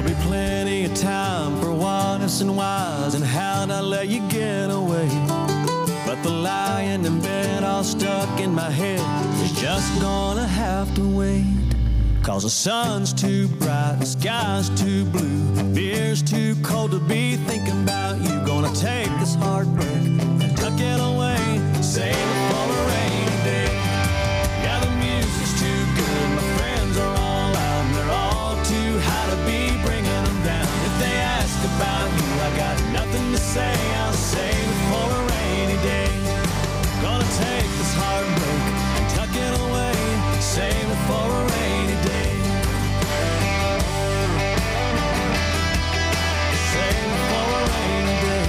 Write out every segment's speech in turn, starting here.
be plenty of time for what ifs and whys and how'd I let you get away. But the lying in bed all stuck in my head is just gonna have to wait. 'Cause the sun's too bright, the sky's too blue, beer's too cold to be thinking about you. Gonna take this heartbreak and tuck it away, save it for a rainy day. Yeah, the music's too good, my friends are all out, and they're all too high to be bringing them down. If they ask about you, I got nothing to say, I'll save it for a rainy day. Gonna take this heartbreak and tuck it away, save it for a rainy day. Save it for a rainy day.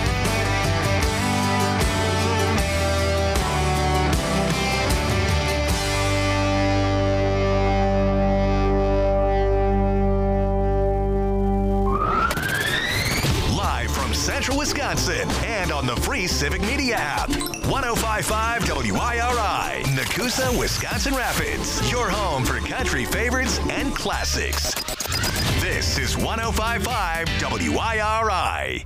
Live from Central Wisconsin and on the free Civic Media app. 105.5 WIRI, Nakusa, Wisconsin Rapids. Your home for country favorites and classics. This is 105.5 WIRI.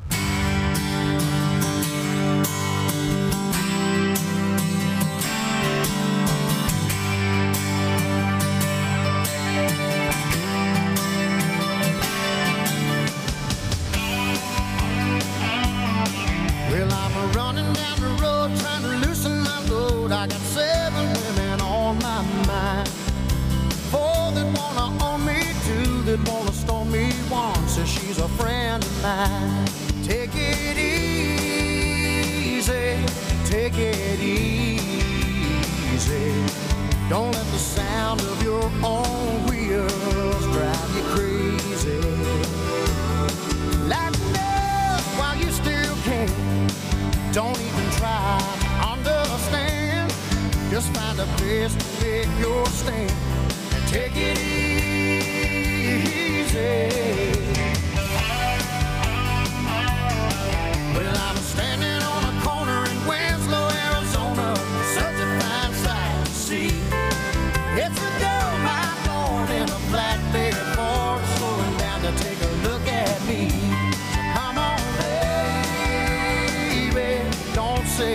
Well, I'm running down the road trying to loosen my load. I got 7 women on my mind. 4 that wanna own me, 2 that wanna stone me. 1 says she's a friend of mine. Take it easy, take it easy. Don't let the sound of your own wheels drive you crazy. Lighten up while you still can. Don't even try to understand. Just find a place to make your stand and take it easy. Well, I'm standing on a corner in Winslow, Arizona. Such a fine sight to see. It's a girl, my Lord, in a flatbed Ford, slowing down to take a look at me. Come on, baby, don't say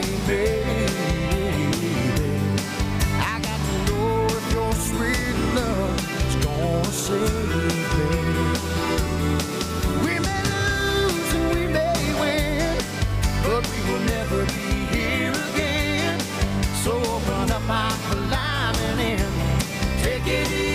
baby. I got to know if your sweet love is gonna save me. We may lose and we may win, but we will never be here again. So open up my climbing in, take it easy.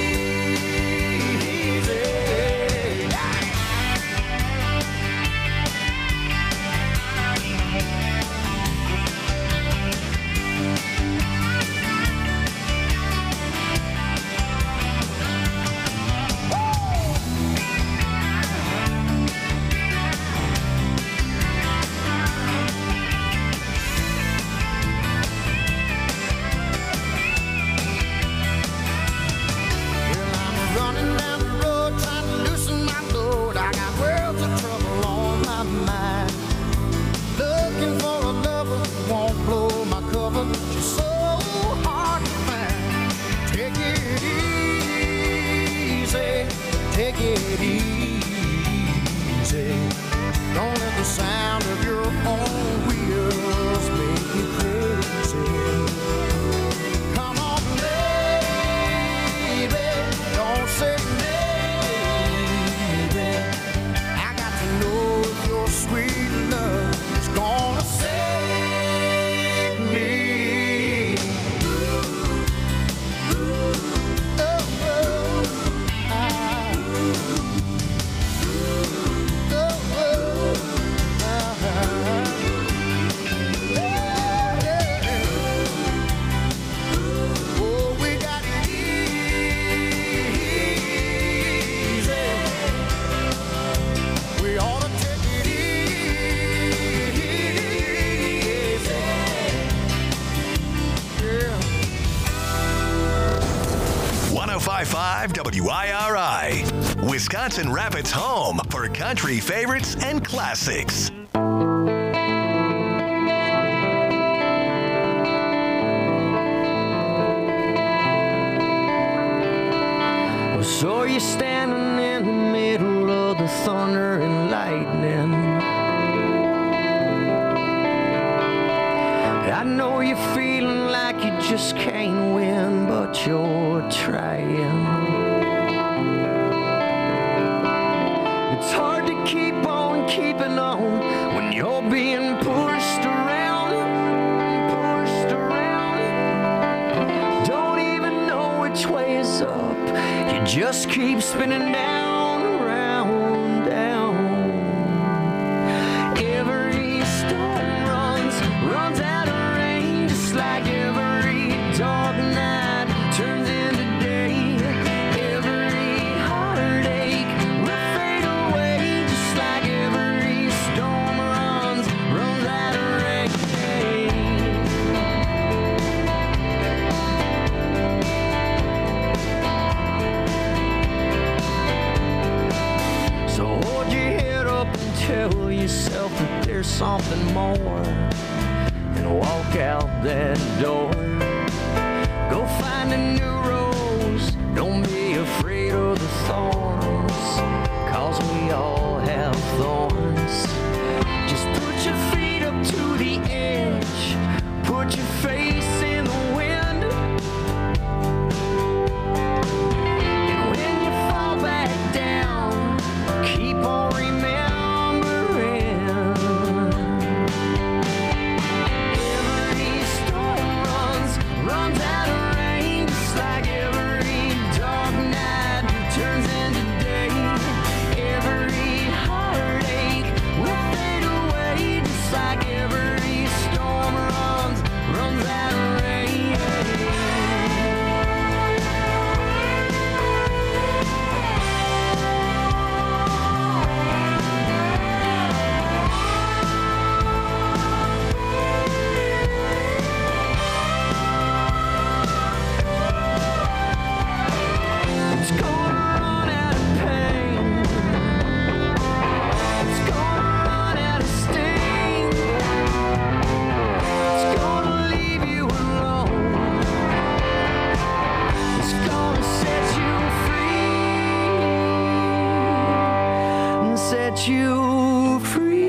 Take it easy. Don't let the sound of your own wheels make you crazy. Come on, baby, don't say maybe. I got to know if your sweet love is gonna save me. We ought to take it easy. Yeah. 105.5 WIRI, Wisconsin Rapids' home for country favorites and classics. So you're standing in the middle of the thunder and lightning. I know you're feeling like you just can't win, but you're trying. It's hard to keep on keeping on when you're being pushed around, Don't even know which way is up. You just keep spinning down, around, down. Every storm runs out of rain, just like every dark night turns into day. Every heartache will fade away, just like every storm runs out of rain. So hold your head up and tell yourself that there's something more, and walk out that door. Go find a new rose, don't be afraid of the thorns, 'cause we all have thorns. Just put your feet up to the edge, put your face in the wind, and when you fall back down, keep on remembering. Every storm runs out of rain, just like every dark night turns into day. Every heartache will fade away, just like every storm runs out of rain. It's gonna run out of pain. It's gonna run out of sting. It's gonna leave you alone. It's gonna set you free. And set you free.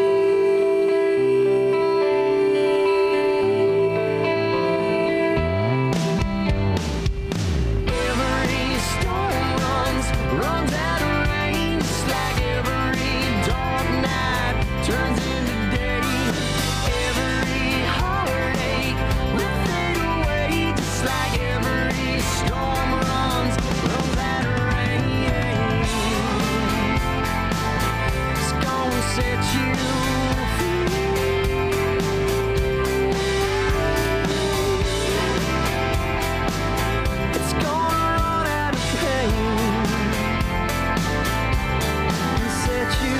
Every storm runs out of rain, just like every dark night turns into day. Every heartache will fade away, just like every storm runs out of rain. It's gonna set you free. It's gonna run out of pain and set you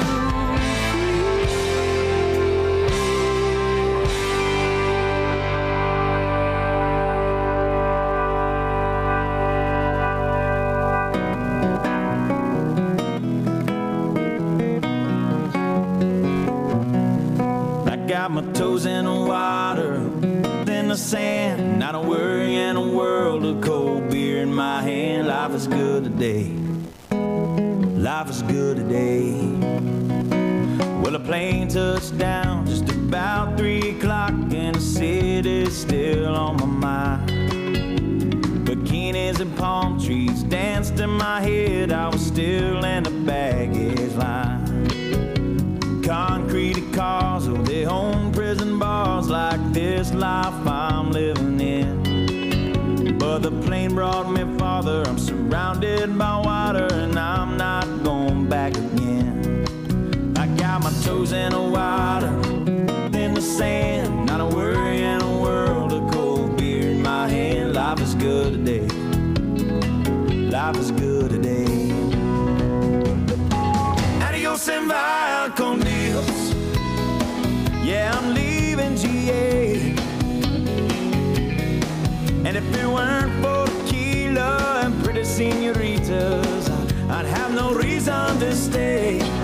I got my toes in the water, in the sand, not a worry in a world of cold beer in my hand. Life is good today. Life is good today. Well, a plane touched down just about 3 o'clock, and the city's still on my mind. Bikinis and palm trees danced in my head. I was still in the baggage line. Concrete cars, oh, they own prison bars, like this life I'm living in. But the plane brought me farther. I'm surrounded by water, and I'm not going back again. I got my toes in the water, in the sand, not a worry in a world of cold beer in my hand. Life is good today. Life is good today. Adios and via con Dios. Yeah, I'm leaving GA. And if it weren't for tequila and pretty senoritas, I'd have no reason to stay.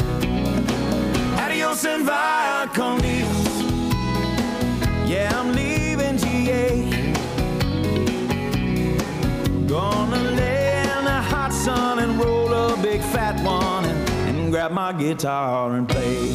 Adios and via con Dios. Yeah, I'm leaving GA. Gonna lay in the hot sun big fat one and grab my guitar and play.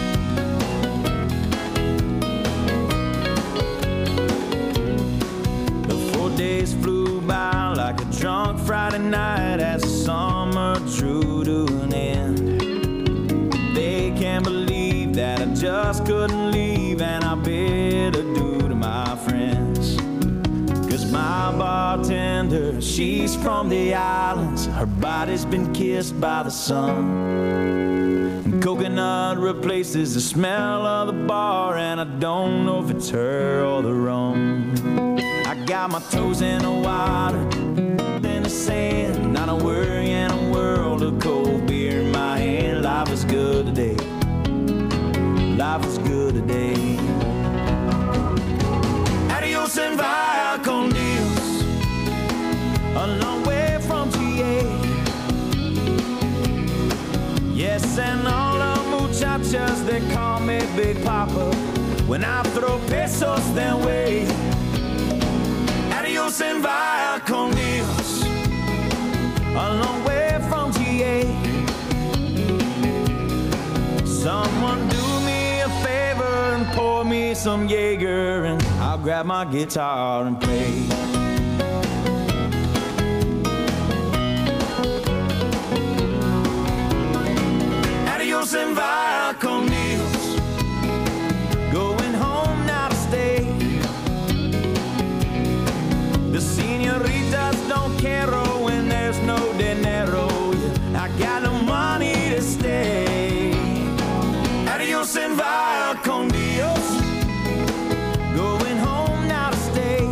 The 4 days flew by like a drunk Friday night as the summer drew to an end. They can't believe that I just couldn't leave, and I bid adieu to my friends. 'Cause my bartender, she's from the islands. Her body's been kissed by the sun. And coconut replaces the smell of the bar, and I don't know if it's her or the rum. I got my toes in the water, in the sand, not a worry in a world of cold beer in my hand. Life is good today. Life is good today. Adios and via con Dios, a long way from GA. Yes, and all the muchachas, they call me Big Papa when I throw pesos their way. Adios and via con Dios, a long way from GA. Someone do me a favor and pour me some Jaeger, and I'll grab my guitar and play. Adios and via con Dios, going home now to stay. The senoritas don't care when there's no dinero. I got no money to stay. Adios and via con Dios, going home now to stay.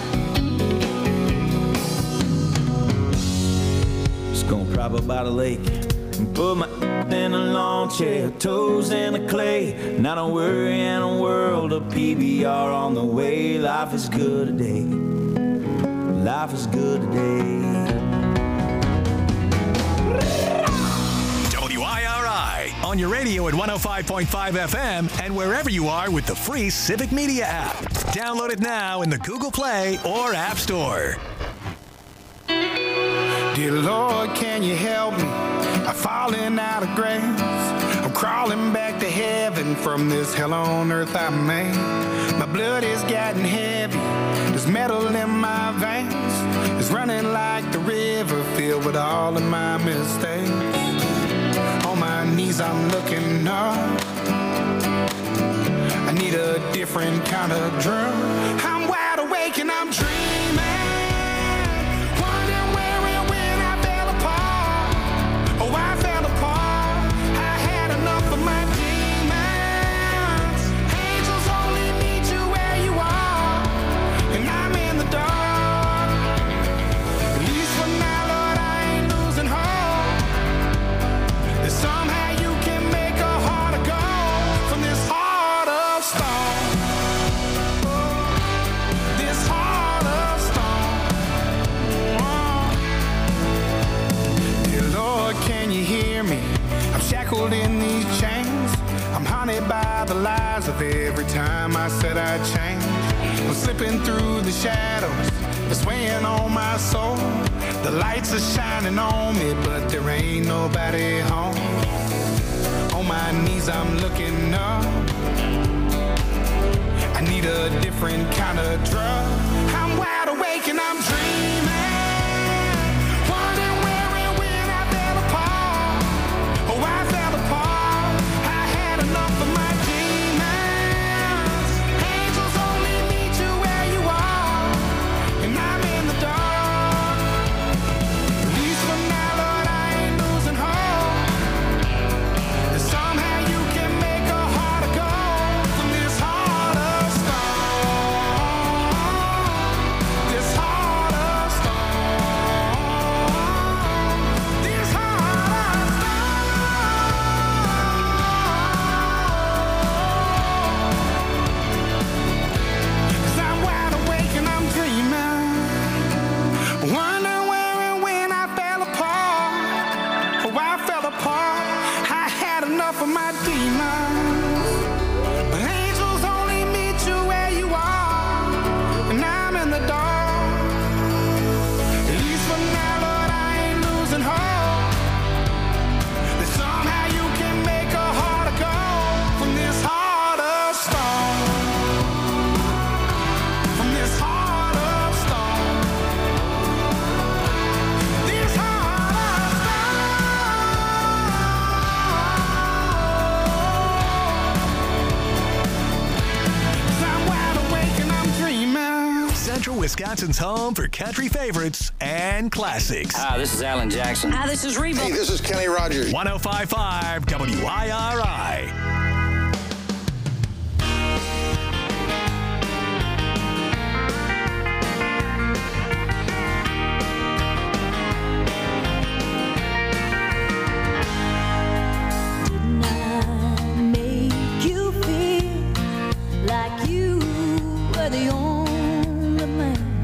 Just gonna prop up by the lake and put my in a lawn chair, toes in the clay. Not a worry in a world of PBR on the way. Life is good today. Life is good today. WIRI on your radio at 105.5 FM and wherever you are with the free Civic Media app. Download it now in the Google Play or App Store. Dear Lord, can you help me? I'm falling out of grace. I'm crawling back to heaven from this hell on earth I made. My blood is getting heavy. There's metal in my veins. It's running like the river filled with all of my mistakes. On my knees I'm looking up. I need a different kind of drum. I'm wide awake and I'm dreaming. Wondering where and when I fell apart. Oh, I fell apart. I had enough of my demons. Angels only meet you where you are. And I'm in the dark. At least for now, Lord, I ain't losing hope. That somehow you can make a heart of gold from this heart of stone. This heart of stone. Dear Lord, can you hear me? I'm shackled in these chains. I'm haunted by the lies of every time I said I'd change. I'm slipping through the shadows, it's weighing on my soul. The lights are shining on me, but there ain't nobody home. On my knees I'm looking up. I need a different kind of drug. I'm wide awake and I'm dreaming. Wondering where and when I fell apart. Oh, I fell apart. I had enough of my demons. Angels only meet you where you are. And I'm in the dark. At least for now, Lord, I ain't losing hope. That somehow you can make a heart of gold from this heart of stone. This heart of stone. This heart of stone. 'Cause I'm wide awake and I'm dreaming. Wondering where and when I fell apart. Oh, I fell apart. I had enough of my demons. But angels only meet you where you are. And I'm in the dark. At least for now, Lord, I ain't losing hope. Wisconsin's home for country favorites and classics. Hi, this is Alan Jackson. Hi, this is Reba. Hey, this is Kenny Rogers. 105.5 WIRI. The only man.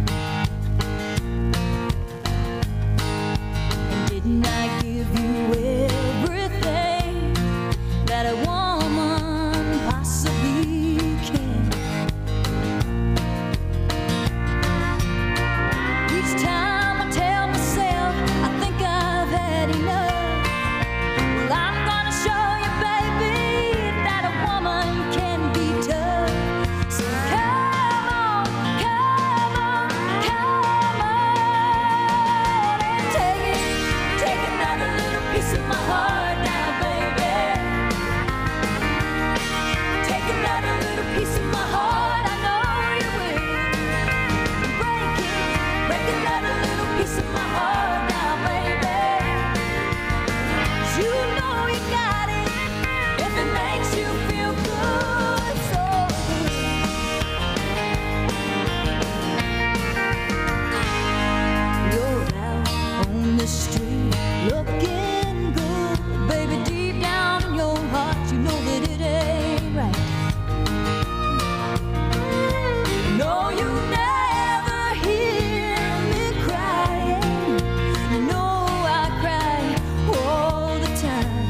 And didn't I give you everything that a woman possibly can? Each time I tell myself I think I've had enough, well, I'm gonna show you, baby, that a woman can be tough. So looking good, baby, deep down in your heart, you know that it ain't right. No, you never hear me crying. You know I cry all the time.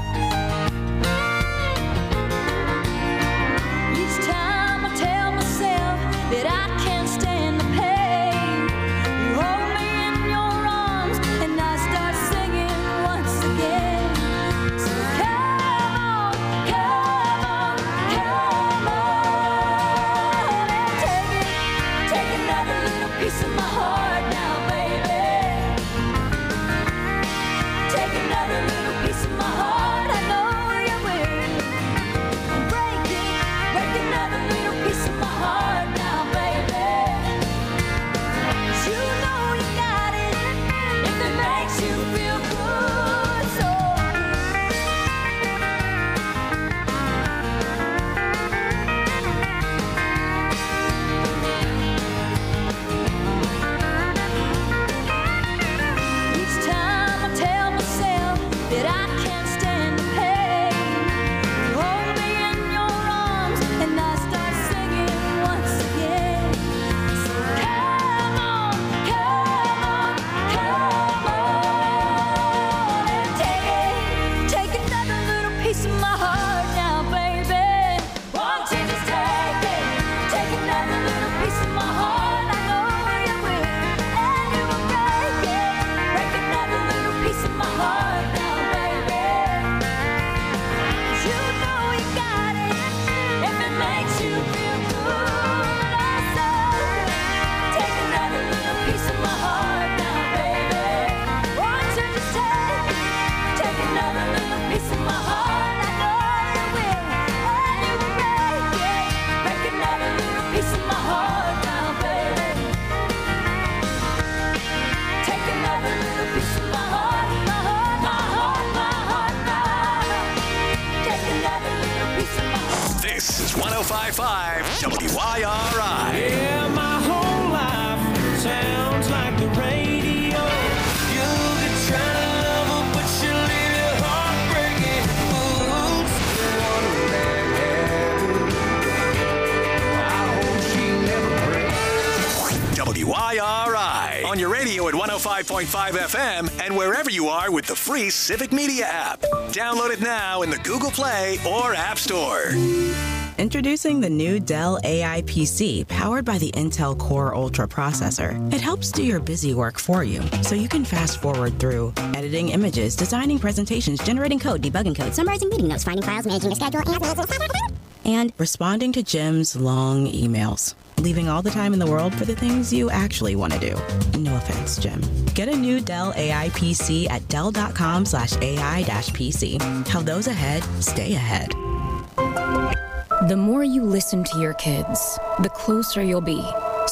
Each time I tell myself that I can't stand the pain, you hold me in your arms and I start singing once again. So come on, come on, come on, and take another little piece of my heart now, baby. Take another little piece of my heart, I know you will. Break another little piece of my heart now, baby. You know you got it if it makes you feel good. So each time I tell myself that I can't stand the pain, you hold me in your arms and I start singing once again. So come on, come on, come on, and take another little piece of my heart now, baby. Won't you just take another little piece of my heart? I know you will, and you will break another little piece of my heart now, baby. You know you got it if it makes you feel good. Also, take another little piece of my heart now, baby. Won't you just take another little piece of my heart? I know you will, and you will break another little piece of my heart now, baby. Take another little piece of my heart, my heart, my heart, my heart, my heart. Take another little piece of my heart. This is 105.5 WIRI. Yeah, my whole life sounds like the radio. You could try to love her, but she'll leave your heart breaking. Ooh, I hope she never breaks. WIRI on your radio at 105.5 FM and wherever you are with the free Civic Media app. Download it now in the Google Play or App Store. Introducing the new Dell AI PC powered by the Intel Core Ultra processor. It helps do your busy work for you, so you can fast forward through editing images, designing presentations, generating code, debugging code, summarizing meeting notes, finding files, managing your schedule, and responding to Jim's long emails. Leaving all the time in the world for the things you actually want to do. No offense, Jim. Get a new Dell AI PC at Dell.com/AI-PC. How those ahead stay ahead. The more you listen to your kids, the closer you'll be.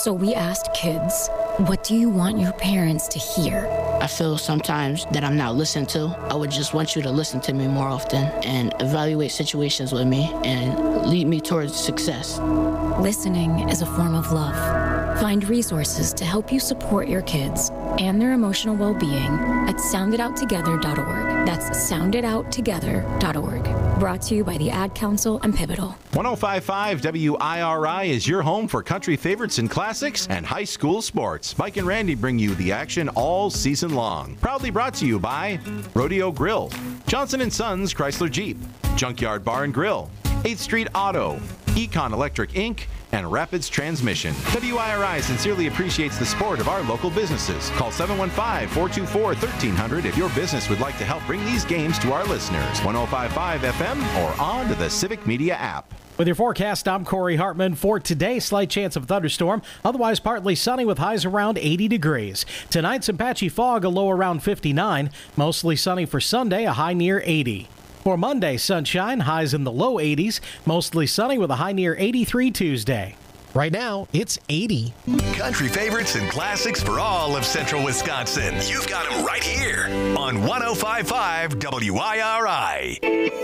So we asked kids, what do you want your parents to hear? I feel sometimes that I'm not listened to. I would just want you to listen to me more often and evaluate situations with me and lead me towards success. Listening is a form of love. Find resources to help you support your kids and their emotional well-being at sounditouttogether.org. That's sounditouttogether.org. Brought to you by the Ad Council and Pivotal. 105.5 WIRI is your home for country favorites and classics and high school sports. Mike and Randy bring you the action all season long. Proudly brought to you by Rodeo Grill, Johnson & Sons Chrysler Jeep, Junkyard Bar and Grill, 8th Street Auto, Econ Electric Inc., and Rapids Transmission. WIRI sincerely appreciates the support of our local businesses. Call 715-424-1300 if your business would like to help bring these games to our listeners. 105.5 FM or on to the Civic Media app. With your forecast, I'm Corey Hartman. For today, slight chance of thunderstorm. Otherwise, partly sunny with highs around 80 degrees. Tonight, some patchy fog, a low around 59. Mostly sunny for Sunday, a high near 80. For Monday, sunshine, highs in the low 80s. Mostly sunny with a high near 83 Tuesday. Right now, it's 80. Country favorites and classics for all of Central Wisconsin. You've got them right here on 105.5 WIRI.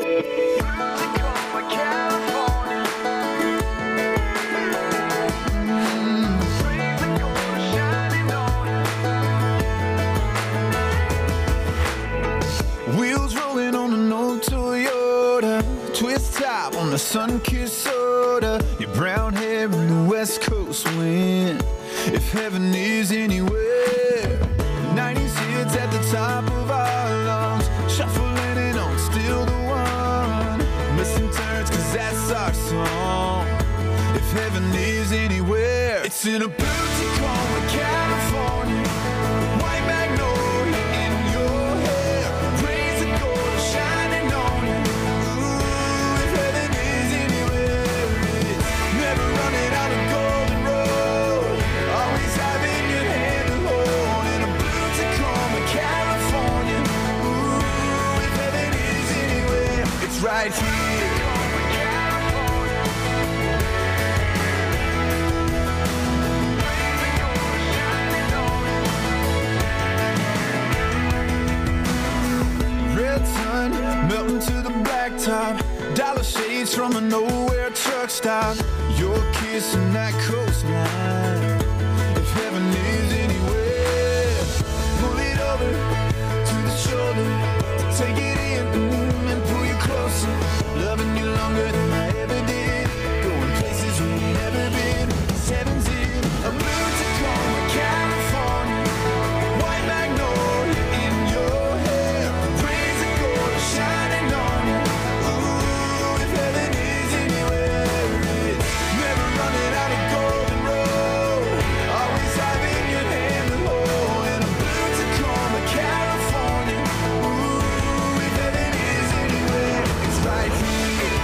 Wheels rolling on an old Toyota, twist top on the sun-kissed soda, your brown hair in the West Coast wind. If heaven is anywhere, 90s hits at the top of our lungs, shuffling and on, still the one. Missing turns, cause that's our song. If heaven is anywhere, it's in a blue Tacoma, California. White magnolia in your hair, rays of gold shining on you. Ooh, if heaven is anywhere, it's never running out of golden road. Always having your hand to hold in a blue Tacoma, California. Ooh, if heaven is anywhere, it's right here. Red sun melting to the blacktop, dollar shades from a nowhere truck stop. Your kiss and that coastline. If heaven is anywhere, pull it over to the shoulder, take it in and pull you closer. Loving you longer than I ever did, going places we've never been. 'Cause heaven's in a blue Tacoma, California. White magnolia in your hair, rays of gold shining on you. Ooh, if heaven is anywhere, it's never running out of golden road. Always having your hand to hold in a blue Tacoma, California. Ooh, if heaven is anywhere, it's right here.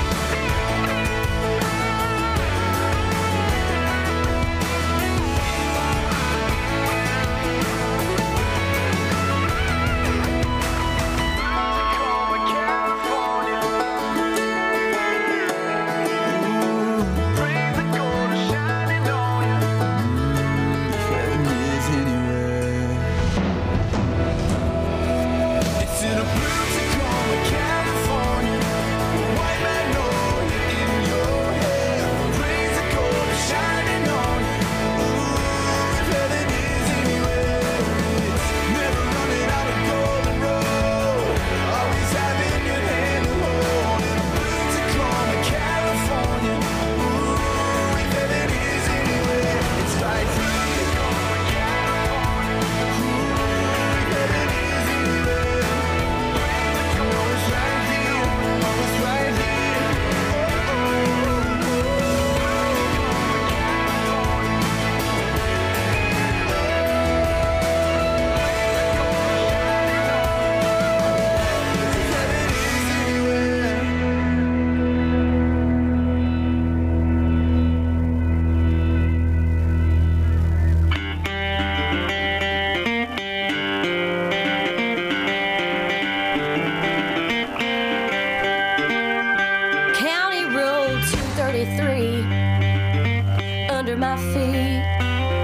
It's in a blue Tacoma, California. White magnolia in your hair, rays of gold shining on you. Ooh, if heaven is anywhere, it's never running out of golden road. Always having your hand to hold in a blue Tacoma, California. Ooh, if heaven is anywhere, it's right here. County Road 233 under my feet.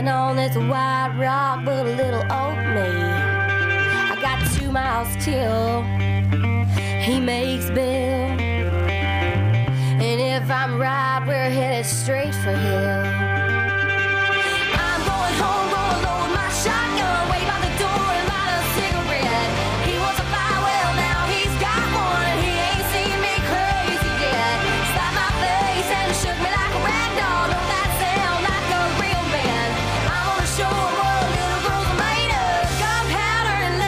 Standing on this white rock, but a little old me. I got 2 miles till he makes Bill. And if I'm right, we're headed straight for hell. I'm going home, gonna load my shotgun, wait by the door and light a cigarette. He wants a fire, well now he's got one, and he ain't seen me crazy yet. Slapped my face and shook me like a rag doll. Don't that sound like a real man? I'm gonna show him what little girls are made of, gunpowder and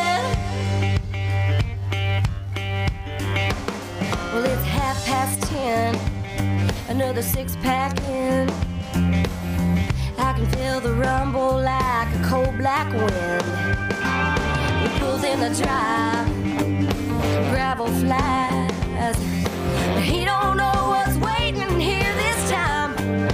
lead. Well, it's 10:30, another 6-pack in. I can feel the rumble like a cold black wind. He pulls in the drive, gravel flies. He don't know what's waiting here this time.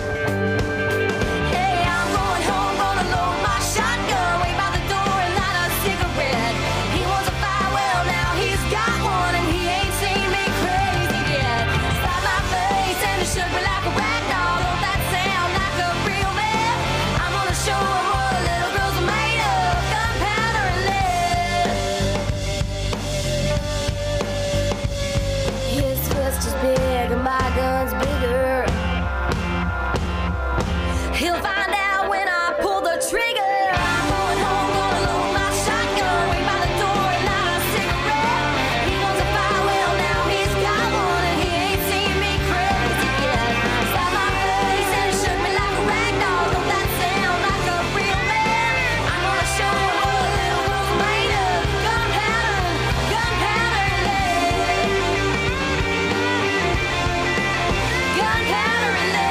Hey, I'm going home, gonna load my shotgun, wait by the door and light a cigarette. He wants a fire, well now he's got one, and he ain't seen me crazy yet. Slapped my face and it shook me like a rag doll. Don't that sound like a real man? I'm gonna show him what little girls are made of, gunpowder and lead. His fist is big and my gun's bigger. He'll find out when I pull the trigger. I'm going home, gonna load my shotgun, wait by the door and light a cigarette. He wants a fire, well now he's got one, and he ain't seen me crazy yet. Slapped my face and it shook me like a rag doll. Don't that sound like a real man? I'm gonna show him what little girls are made of, gunpowder and lead. Gunpowder and lead.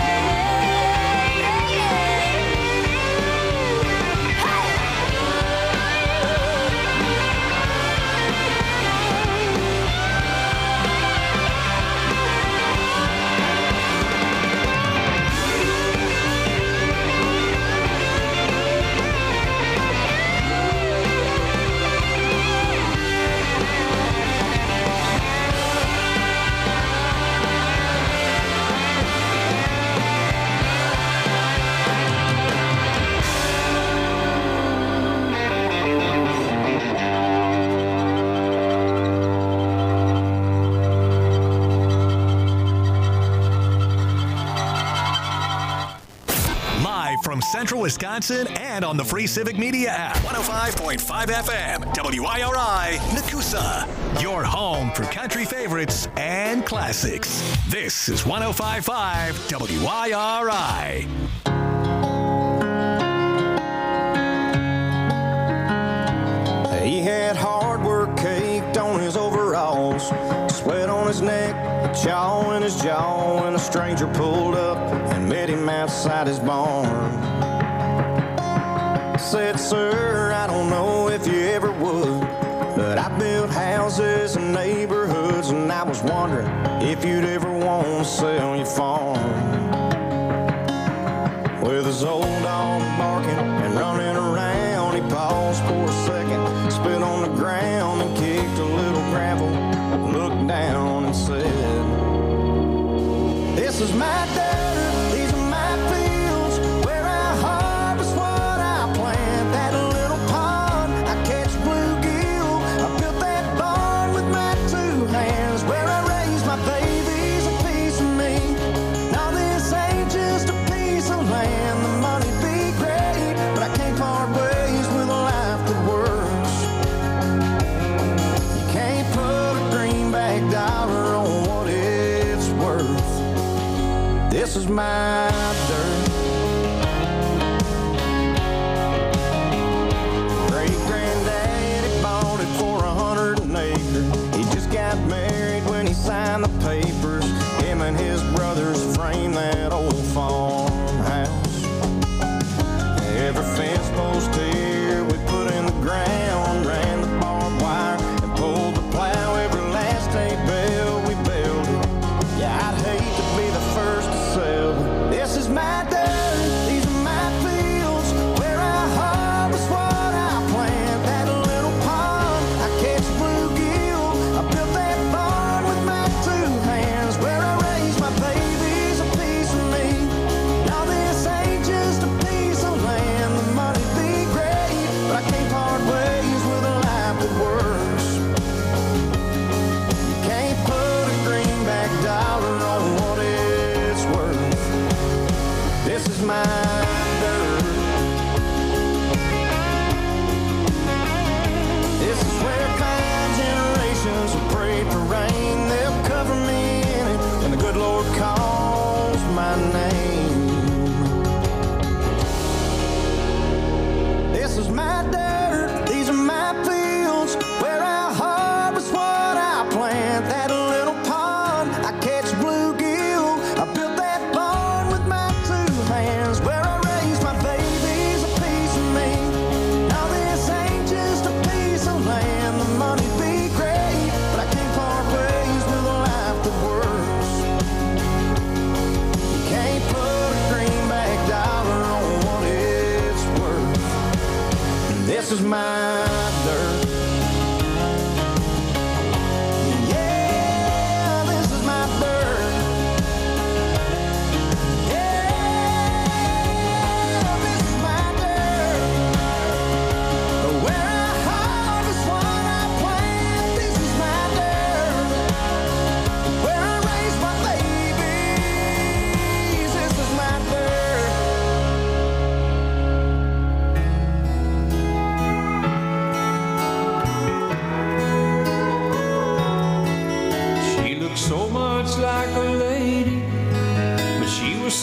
Live from Central Wisconsin and on the free Civic Media app. 105.5 FM, WIRI, Nakusa. Your home for country favorites and classics. This is 105.5 WIRI. He had hard work caked on his overalls, sweat on his neck, a chaw in his jaw, when a stranger pulled up and met him outside his barn. Said, sir, I don't know if you ever would, but I built houses and neighborhoods, and I was wondering if you'd ever want to sell your farm. With his old dog barking and running around, he paused for a second, spit on the ground and kicked a little gravel, looked down and said, this is my dirt, these are my fields, where I harvest what I plant. That little pond, I catch bluegill, I built that barn with my 2 hands, where I raise my babies, a piece of me. Now this ain't just a piece of land, the money be great, but I can't part ways with a life that works. You can't put a greenback dollar on what it's worth. This is my dirt. Great-granddaddy bought it for 100 an acre. He just got married when he signed the papers. Him and his brothers framed that old farmhouse. Every fence post here we put in the ground, ran the barbed wire and pulled the plow. Every last hay bale we built it. Yeah, I'd hate to be the first to sell, but this is my dirt, these are my fields, where I harvest what I plant. That little pond, I catch bluegill, I built that barn with my 2 hands, where I raise my babies,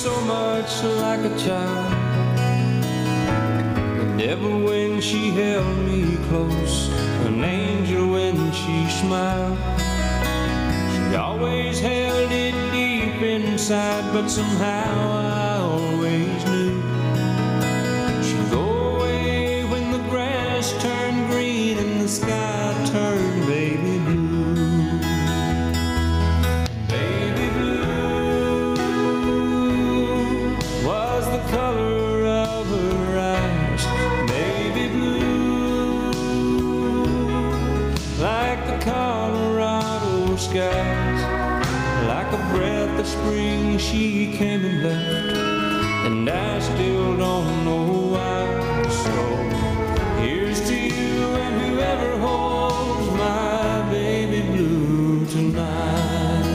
so much like a child. The devil when she held me close, an angel when she smiled. She always held it deep inside, but somehow I always knew she'd go away when the grass turned green and the sky turned baby blue. Baby blue was the color of her eyes. Baby blue, like the Colorado skies. Like a breath of spring she came and left, and I still don't know why. So here's to you and whoever holds my baby blue tonight.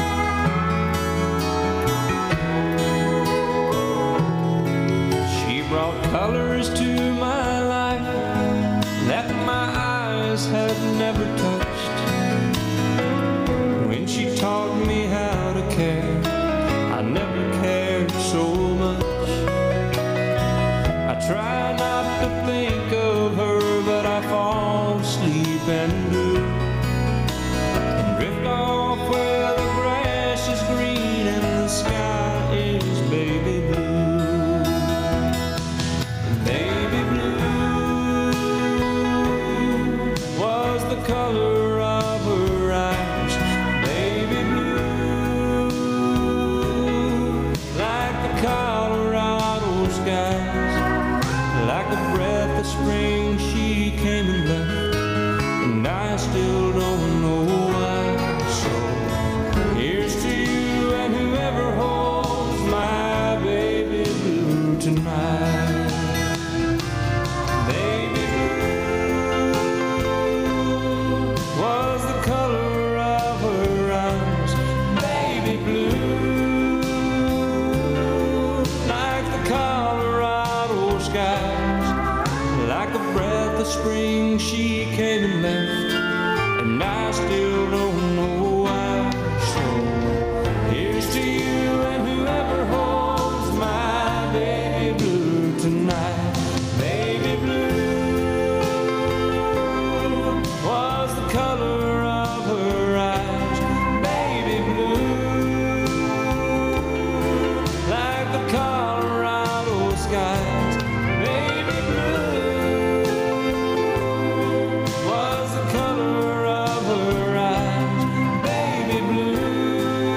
She brought colors to my life that my eyes had never touched. When she taught me how to care, I never cared so much. I try not to think of her, but I fall asleep and do, and drift off where the grass is green and the sky is baby blue. Baby blue was the color of her eyes. Baby blue, like the Colorado skies. Like a breath of spring she came and left, and I still don't know why. So here's to you and whoever holds my baby blue tonight. Baby blue was the color of her eyes. Baby blue, like the Colorado skies. Like a breath of spring she came and left, and I still don't know why. So here's to you and whoever holds my baby blue tonight. Baby blue was the color of her eyes. Baby blue, like the Colorado skies. Baby blue was the color of her eyes. Baby blue,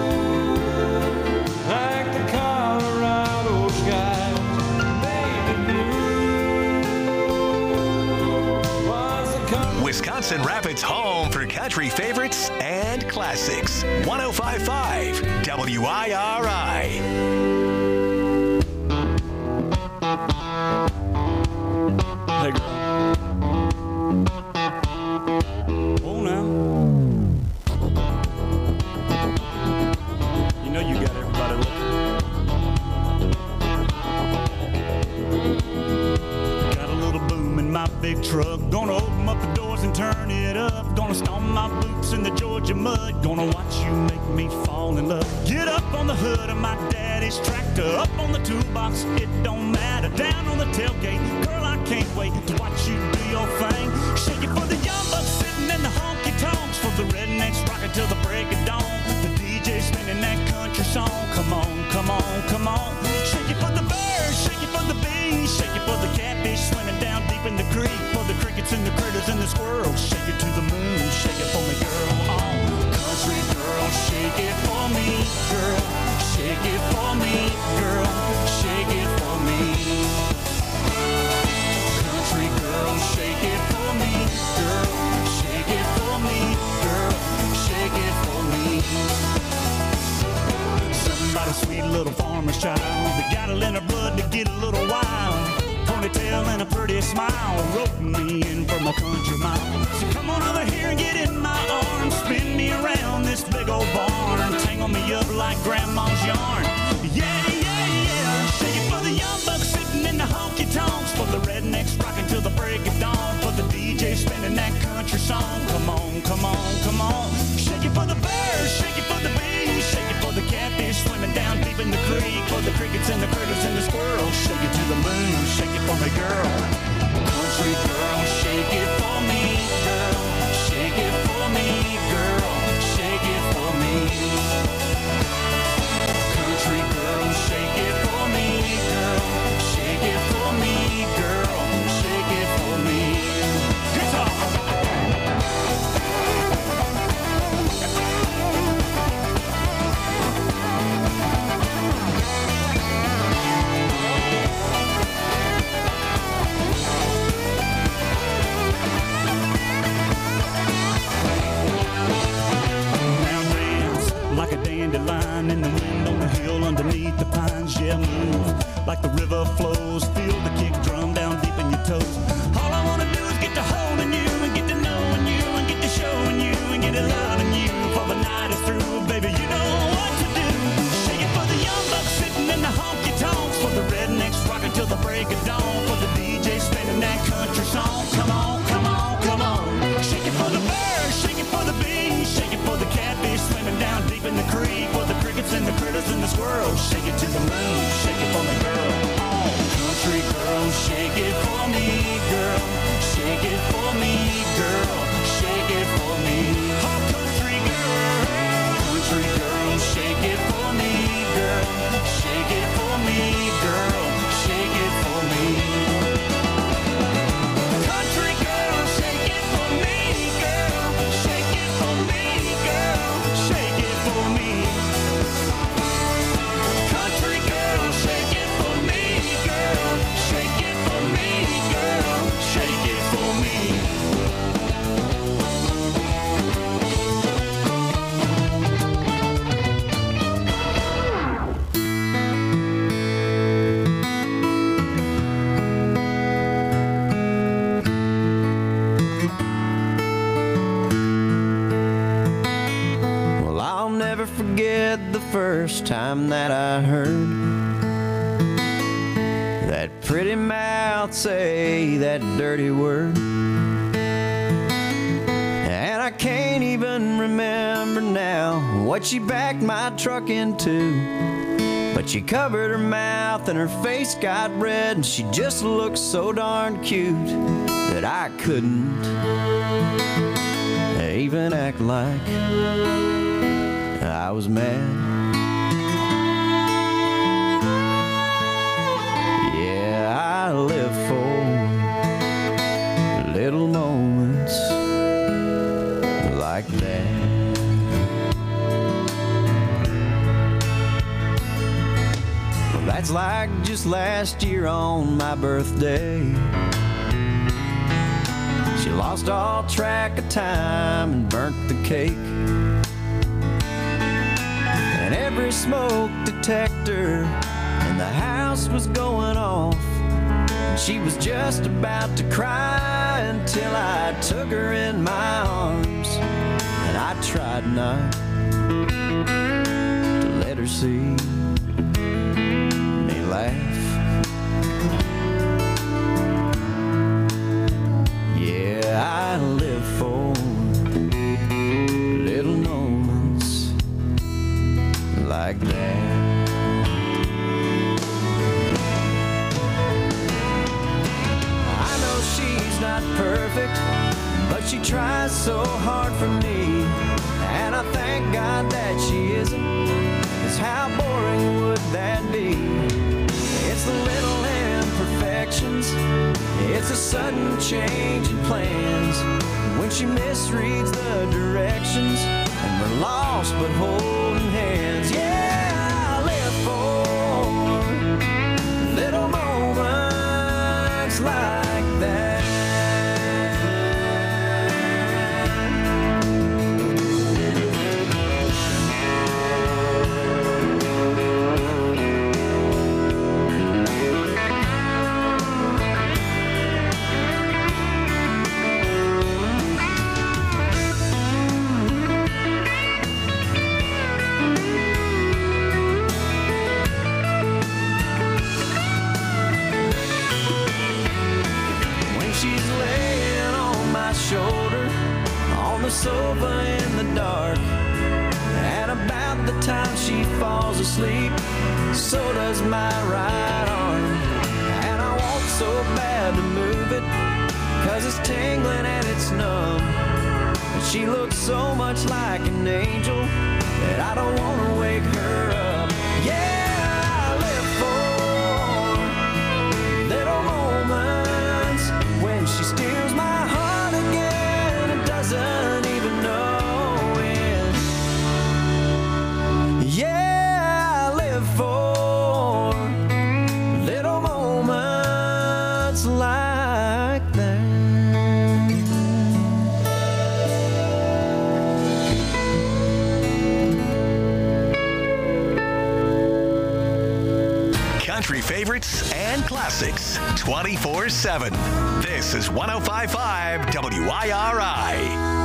like the Colorado skies. Baby blue was the color. Wisconsin Rapids' home for country favorites and classics. 105.5 WIRI. Hey, girl. Oh, now. You know you got everybody looking. Got a little boom in my big truck. Gonna open up the doors and turn it up. Gonna stomp my boots in the Georgia mud. Gonna watch you make me fall in love. Get up on the hood of my daddy's tractor. Up on the toolbox, it don't matter. Down on the tailgate, girl, I can't wait to watch you do your thing. Shake it for the young bucks sitting in the honky tonks, for the rednecks rocking till the break of dawn. The DJ spinning that country song. Come on, come on, come on. Shake it for the birds, shake it for the bees, shake it for the catfish swimming down deep in the creek, for the crickets and the critters and the squirrels. Shake it to the moon, shake it for me, girl. Oh, country girl, shake it for me, girl. Shake it for me, girl. Shake it for me. Country girl, shake it for me, girl. Shake it for me, girl. Shake it for me. Something about a sweet little farmer's child that got it in her blood to get a little wild. Ponytail and a pretty smile, roping me in from a country mile. So come on over here and get in my arms, spin me around this big old barn, tangle me up like grandma's yarn. Yeah, yeah, yeah. Shake it for the young bucks sitting in the honky tonks, for the rednecks rocking till the break of dawn, for the DJ spinning that country song. Come on, come on, come on. Shake it for the birds, shake it for the bees, shake it for the catfish swimming down deep in the creek. crickets and the critters and the squirrels. Shake it to the moon, shake it for me, girl. Country girl, shake it for me, girl. Shake it for me, girl. Shake it for me. Country girl, shake it for me, girl. Shake it for me, girl. Shake it for me. Guitar. Like a dandelion in the wind on the hill underneath the pines. Yeah, move like the river flows. Feel the kick drum down deep in your toes. All I wanna do is get to holding you and get to knowing you and get to showing you and get to loving you before the night is through. Baby, you know what to do. Shake it for the young bucks sitting in the honky tonks, for the rednecks rocking till the break of dawn, for the DJ spinning that country song. Come on, come on, come on. Shake it for the birds, shake it for the bees, shake it for the catfish swimming down deep in the creek, for the crickets and the critters and the squirrels. Shake it to the moon, shake it for me, girl. Oh, country girl, shake it for me, girl. Shake it for me, girl. Shake it for me. Oh, country girl, shake it for me, girl. Shake it for me, girl. Shake it for me. Country girl, shake it for me, girl. Shake it for me, girl. Shake it for me. Country girl, shake it for me, girl. Shake it for me, girl. Shake it for me. Well, I'll never forget the first time that I heard that pretty mouth say that dirty word. And I can't even remember now what she backed my truck into, but she covered her mouth and her face got red, and she just looked so darn cute that I couldn't even act like I was mad. Yeah, I live for little moments like that. Well, that's like just last year on my birthday. She lost all track of time and burnt the cake. And every smoke detector in the house was going off. And she was just about to cry until I took her in my arms. And I tried not to let her see me laugh. Yeah, I live for little moments like that. I know she's not perfect, but she tries so hard for me, and I thank God that she isn't, 'cause how boring would that be? It's the little imperfections, it's a sudden change in plans, when she misreads the directions and we're lost but holding hands. Yeah, I live for little moments like that. shoulder on the sofa in the dark, and a about the time she falls asleep. So does my right arm. And I want so bad to move it, 'cause it's tingling and it's numb. But she looks so much like an angel that I don't want to wake her up. Yeah, I live for little moments when she steals my heart again and doesn't even know it. Yeah, I live for little moments like that. Country favorites and classics 24/7. This is 105.5 WIRI.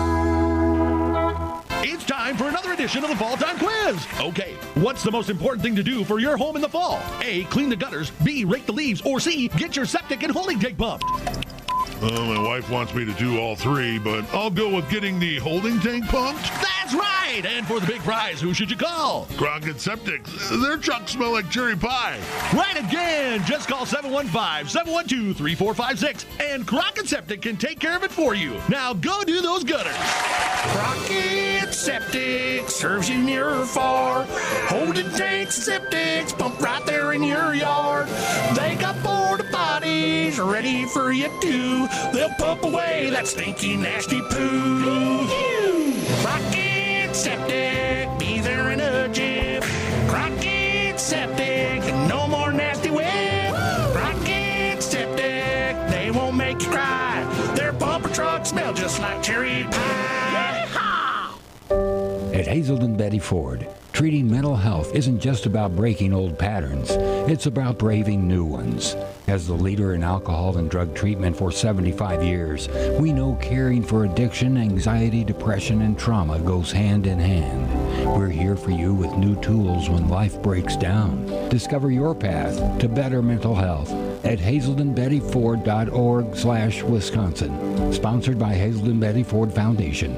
It's time for another edition of the Fall Time Quiz. Okay, what's the most important thing to do for your home in the fall? A, clean the gutters. B, rake the leaves. Or C, get your septic and holding tank pumped. My wife wants me to do all three, but I'll go with getting the holding tank pumped. That's right! And for the big prize, who should you call? Crockett Septic. Their trucks smell like cherry pie. Right again! Just call 715-712-3456, and Crockett Septic can take care of it for you. Now go do those gutters. Crockett Septic serves you near or far. Holding tanks and septics pump right there in your yard. They got porta potties ready for you too. They'll pump away that stinky, nasty poo. Crockett Septic, be there in a jiff. Crockett Septic, no more nasty whip. Crockett Septic, they won't make you cry. Their bumper trucks smell just like cherry pie. At Hazelden Betty Ford, treating mental health isn't just about breaking old patterns, it's about braving new ones. As the leader in alcohol and drug treatment for 75 years, we know caring for addiction, anxiety, depression, and trauma goes hand in hand. We're here for you with new tools when life breaks down. Discover your path to better mental health at hazeldenbettyford.org/Wisconsin. Sponsored by Hazelden Betty Ford Foundation.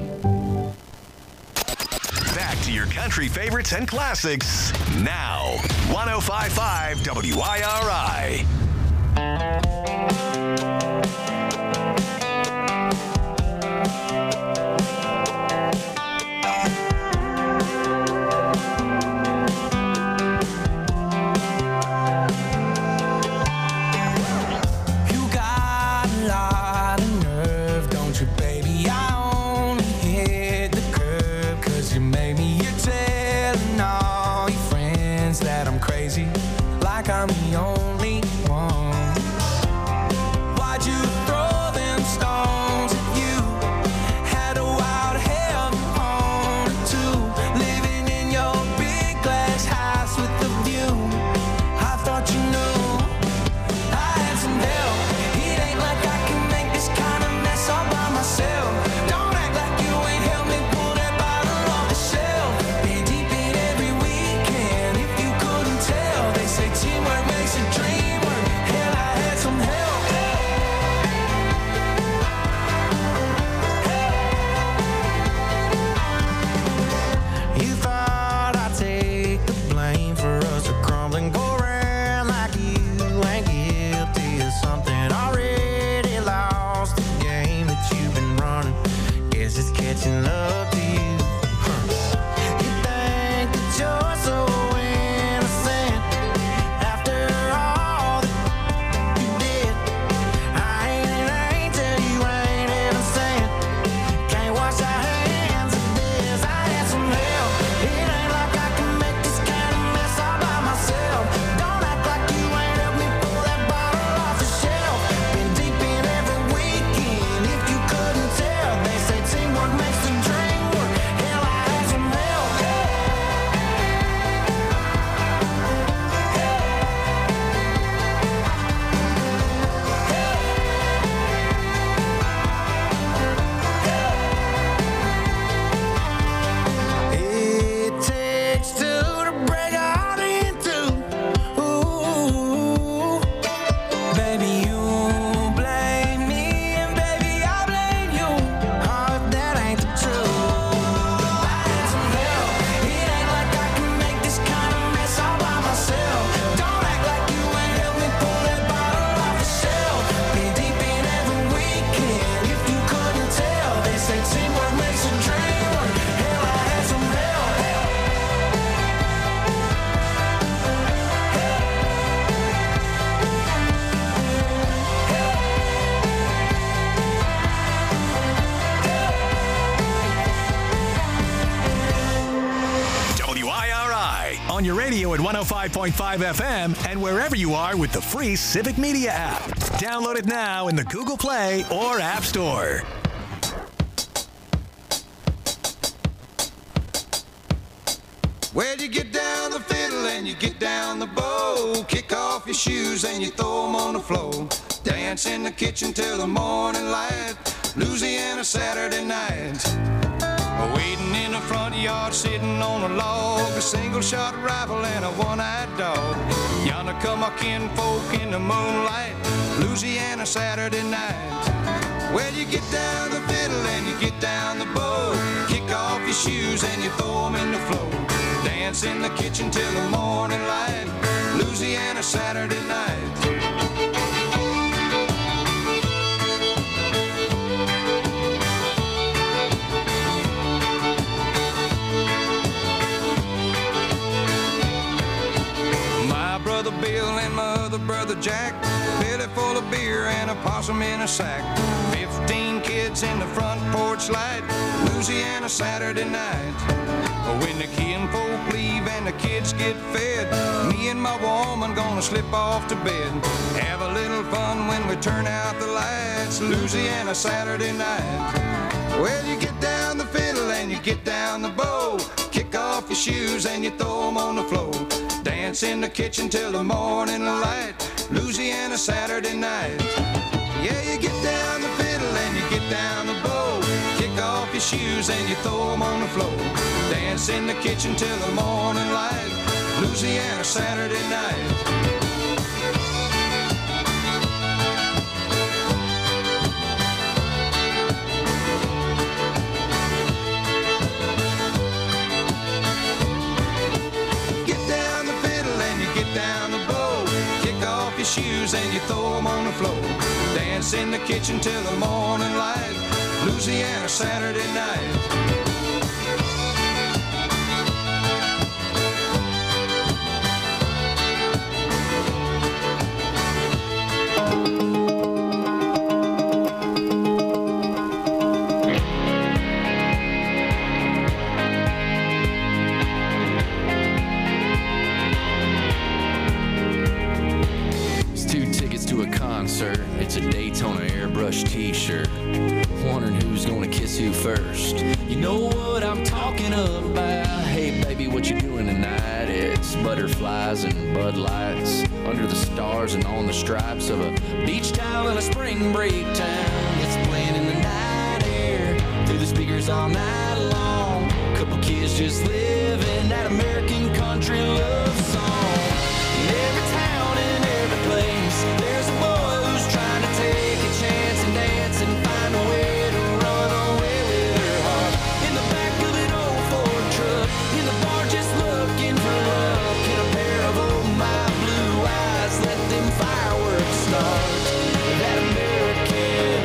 Back to your country favorites and classics now. 105.5 WIRI. Like I'm the only one. Why'd you throw them stones at you? Had a wild heaven on it too. Living in your big glass house with the view. I thought you knew I had some help. It ain't like I can make this kind of mess all by myself. Don't act like you ain't helped me pull that bottle off the shelf. Been deep in every weekend. If you couldn't tell, they say teamwork makes a dream work. Hell, I had some help. You thought I'd take the blame for us to crumble and go around like you ain't guilty of something already lost. The game that you've been running, guess it's catching up to you. You think that you're so innocent after all that you did. I ain't an angel, you ain't innocent. Can't wash our hands of this. I had some help. It ain't like I can make this kind of mess all by myself. Don't act like you ain't helped me pull that bottle off the shelf. Been deep in every weekend. If you couldn't tell, they say teamwork makes the dream work. on your radio at 105.5 FM and wherever you are with the free Civic Media app. Download it now in the Google Play or App Store. Well, you get down the fiddle and you get down the bow. Kick off your shoes and you throw them on the floor. Dance in the kitchen till the morning light. Louisiana Saturday night. Waiting in the front yard, sitting on a log. A single-shot rifle and a one-eyed dog. Yonder come my kinfolk in the moonlight. Louisiana Saturday night. Well, you get down the fiddle and you get down the bow. Kick off your shoes and you throw them in the floor. Dance in the kitchen till the morning light. Louisiana Saturday night. My brother Bill and my other brother Jack, belly full of beer and a possum in a sack. 15 kids in the front porch light. Louisiana Saturday night. When the kinfolk leave and the kids get fed, me and my woman gonna slip off to bed. Have a little fun when we turn out the lights. Louisiana Saturday night. Well, you get down the fiddle and you get down the bow. Kick off your shoes and you throw them on the floor. Dance in the kitchen till the morning light. Louisiana Saturday night. Yeah, you get down the fiddle and you get down the bow. Kick off your shoes and you throw them on the floor. Dance in the kitchen till the morning light. Louisiana Saturday night. Shoes and you throw them on the floor. Dance in the kitchen till the morning light. Louisiana Saturday night. It's a Daytona airbrush t-shirt. Wondering who's gonna kiss who first. You know what I'm talking about. Hey baby, what you doing tonight? It's butterflies and Bud Lights under the stars and on the stripes of a beach towel in a spring break town. It's playing in the night air through the speakers all night long. Couple kids just living that American country love song. In every town, in every place, there's a boy who's trying to take a chance and dance and find a way to run away with her heart. In the back of an old Ford truck, in the bar just looking for luck. In a pair of old my blue eyes, let them fireworks start. That American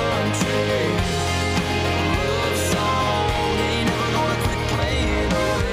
country love song ain't never gonna quit playing.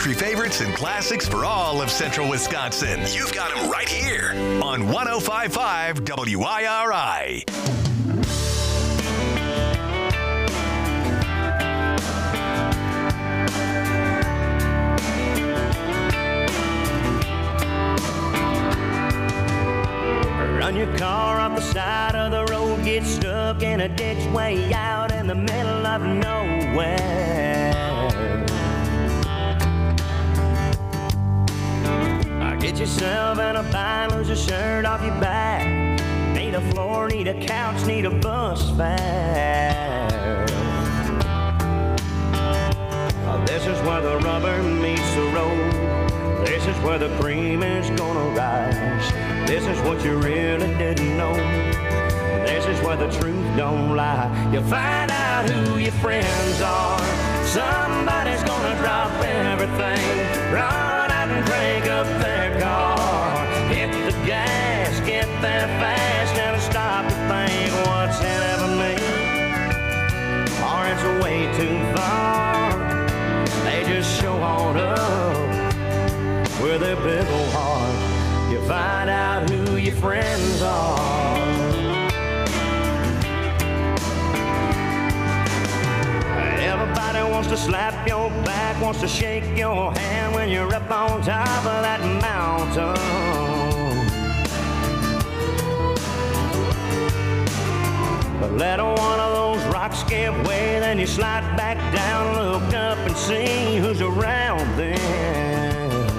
country favorites and classics for all of central Wisconsin. You've got them right here on 105.5 WIRI. Run your car off the side of the road, get stuck in a ditch way out in the middle of nowhere. Get yourself in a bind, lose your shirt off your back. Need a floor, need a couch, need a bus fare. This is where the rubber meets the road. This is where the cream is gonna rise. This is what you really didn't know. This is where the truth don't lie. You find out who your friends are. Somebody's gonna drop everything, run out and crank up their car. Hit the gas, get there fast, never stop to think what's in it for me. Or it's way too far. They just show on up with their big old heart. You find out who your friends are. Everybody wants to slap your back, wants to shake your hand when you're up on top of that mountain. But let one of those rocks give way, then you slide back down, look up and see who's around then.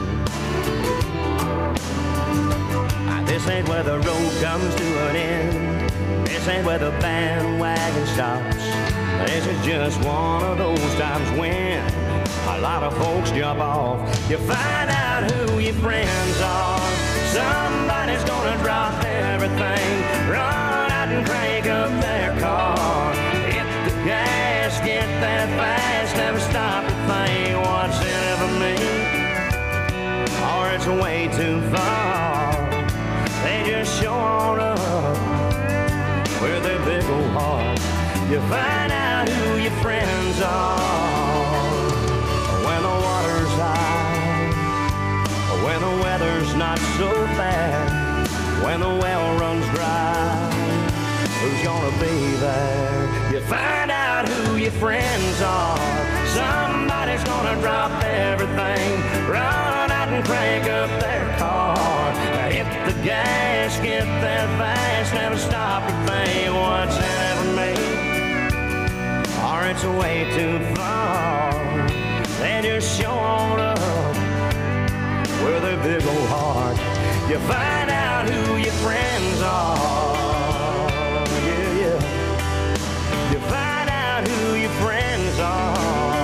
This ain't where the road comes to an end. This ain't where the bandwagon stops. This is just one of those times when a lot of folks jump off. You find out who your friends are. Somebody's gonna drop everything, run out and crank up their car. Hit the gas, get there fast, never stop to think what's in it for me. Or it's way too far. They just show on up with their big old heart. You find out who your friends are when the water's high, when the weather's not so bad, when the well runs dry. Who's gonna be there? You find out who your friends are. Somebody's gonna drop everything, run out and crank up their car. Hit the gas, get there fast, never stop to think what's in it for me. Or it's way too far. They just show on up with their big old heart. You find out who your friends are. Yeah, yeah. You find out who your friends are.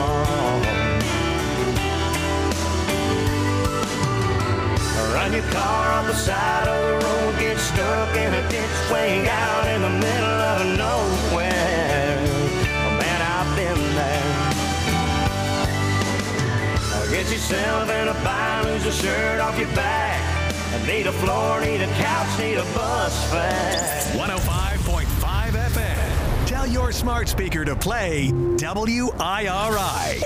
Run your car off the side of the road, get stuck in a ditch way out in the middle of nowhere. Oh, man, I've been there. Get yourself in a bind, lose a shirt off your back. Need a floor, need a couch, need a bus fare. 105.5 FM. Tell your smart speaker to play WIRI.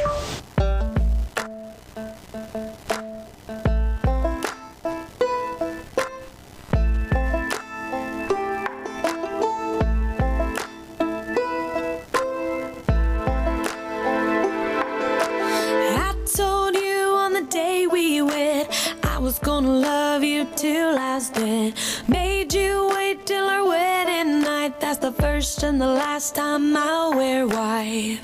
Gonna love you till I was dead. Made you wait till our wedding night. That's the first and the last time I'll wear white.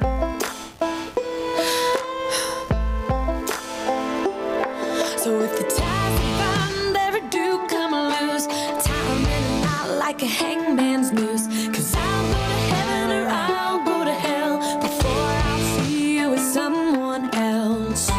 So if the ties we bind ever do come loose, tie 'em in a knot like a hangman's noose. 'Cause I'll go to heaven or I'll go to hell before I'll see you with someone else.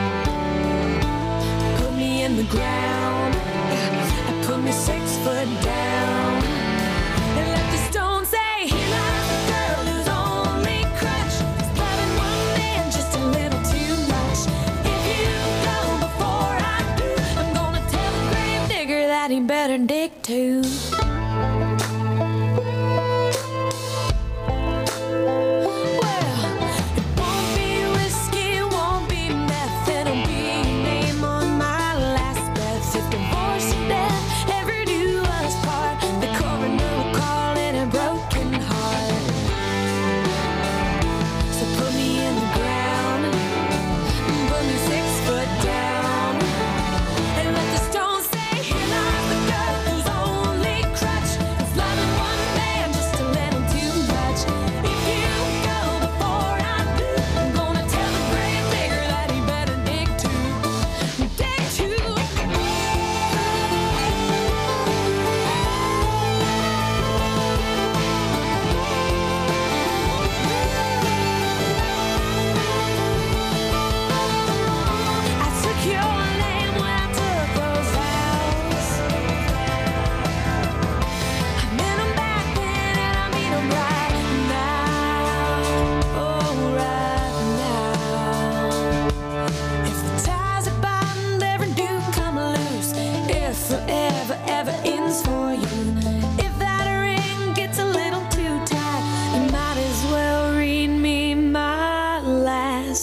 In the ground, I put me 6 foot down, and let the stone say, "You're not the girl who's only crutch. 'Cause loving one man just a little too much. If you go before I do, I'm gonna tell the grave digger that he better dig too." Well, it won't be whiskey, it won't be meth, and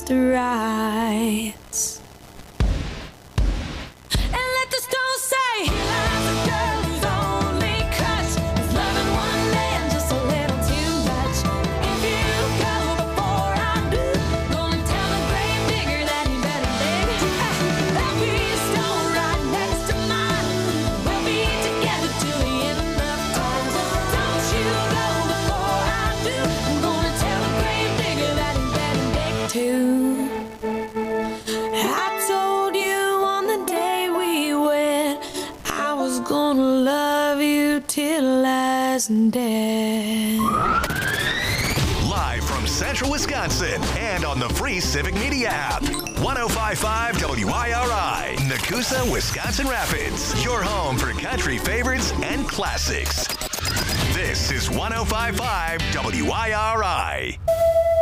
against the rights. And let the stone say, "Lies a girl who's only cut with loving one man just a little too much." If you go before I do, gonna tell the grave digger that he better dig. There'll be a stone right next to mine. We'll be together till the end of time. Don't you go before I do. I'm gonna tell the grave digger that he better dig too. I told you on the day we went, I was gonna love you till last day. Live from Central Wisconsin and on the free Civic Media app. 105.5 WIRI, Nakusa, Wisconsin Rapids. Your home for country favorites and classics. This is 105.5 WIRI.